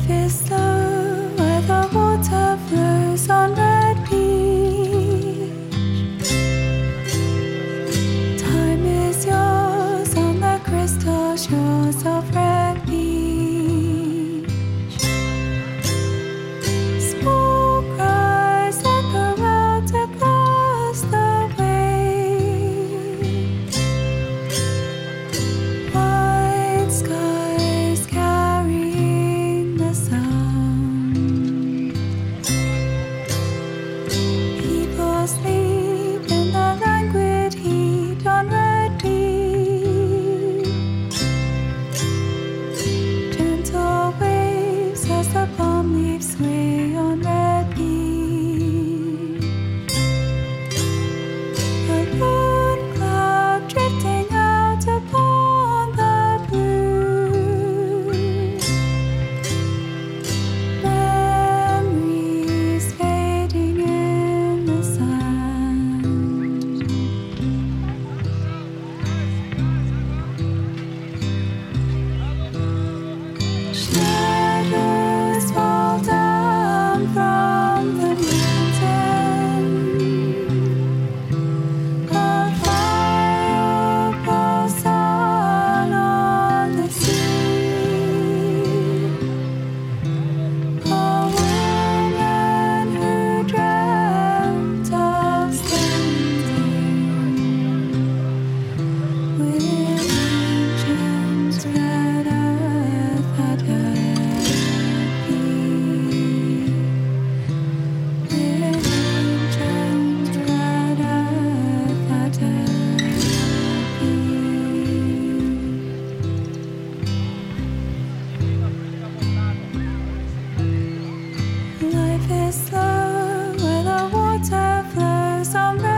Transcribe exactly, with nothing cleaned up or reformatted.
Life is slow where the water flows on red beach. Time is yours on the crystal shores of red beach. Smoke rise echo out across the waves. White skies carrying the sun. People sleep in the languid heat on red beach. Gentle waves as the palm leaves sway on red beach. A lone cloud drifting out upon the blue. Memories fading in the sand. Shadows fall down from the mountain. A fire falls on on the sea. A woman who dreamt of standing with ancient red earth at her feet. With ancient red earth at her feet. Life is slow where the water flows on red